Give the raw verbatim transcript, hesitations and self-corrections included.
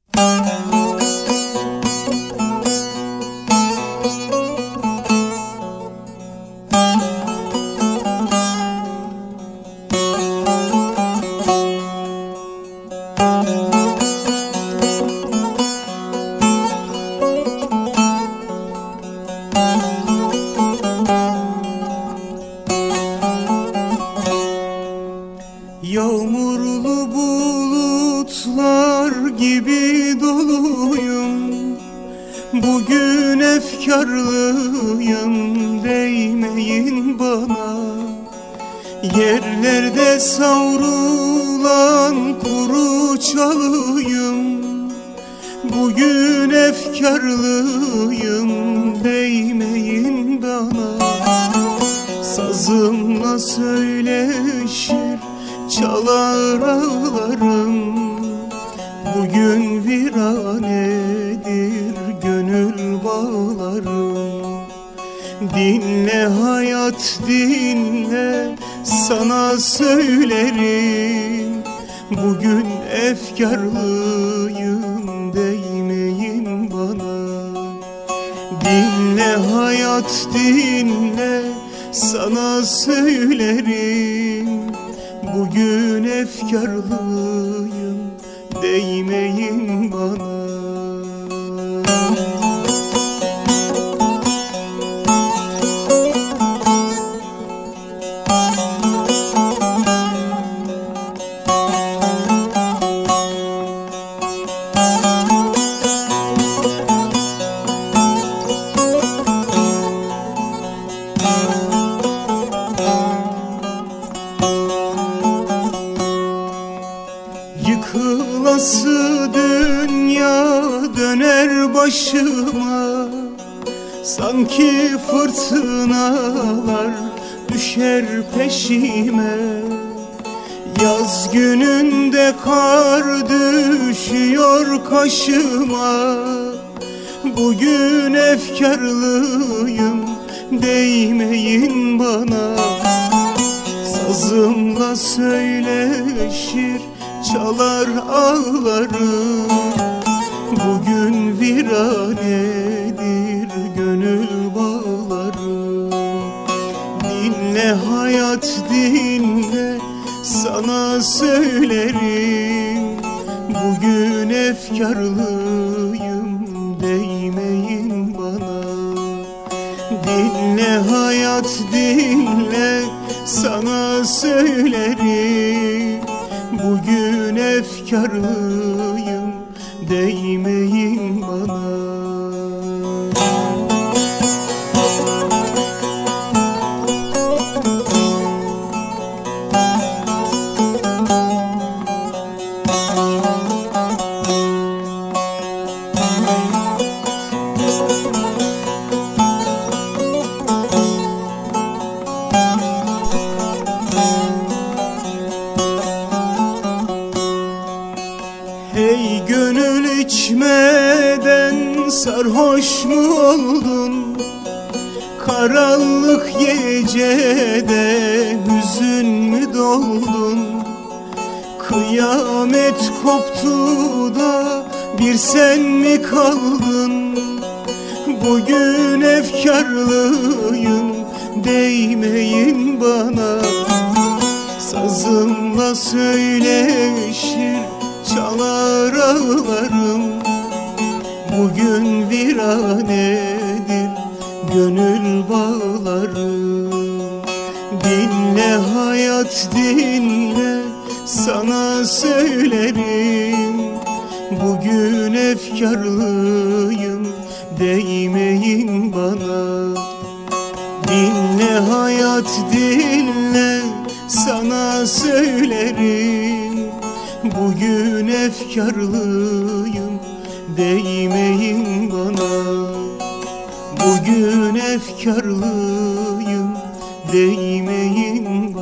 Yağmurlu bulutlar gibi doluyum, bugün efkarlıyım, değmeyin bana. Yerlerde savrulan kuru çalıyım, bugün efkarlıyım, değmeyin bana. Sazımla söyleşir çalar ağlarım, bugün viranedir gönül bağlarım. Dinle hayat dinle, sana söylerim, bugün efkarlıyım, değmeyin bana. Dinle hayat dinle, sana söylerim, bugün efkarlıyım, değmeyin bana. Yıkılası dünya döner başıma, sanki fırtınalar düşer peşime. Yaz gününde kar düşüyor kaşıma, bugün efkarlıyım, değmeyin bana. Sazımla söyleşir çalar ağlarım, bugün viranedir gönül bağlarım. Dinle hayat dinle, sana söylerim, bugün efkarlıyım, değmeyin bana. Dinle hayat dinle, sana söylerim, bugün efkarlıyım, değmeyin bana. Hey gönül, içmeden sarhoş mu oldun? Karanlık gecede hüzün mü doldun? Kıyamet koptu da bir sen mi kaldın? Bugün efkarlıyım, değmeyin bana. Sazımla söyleşir çalar ağlarım, bugün viranedir gönül bağlarım. Dinle hayat dinle, sana söylerim, bugün efkarlıyım, değmeyin bana. Dinle hayat dinle, sana söylerim, bugün efkarlıyım, değmeyin bana. Bugün efkarlıyım, değmeyin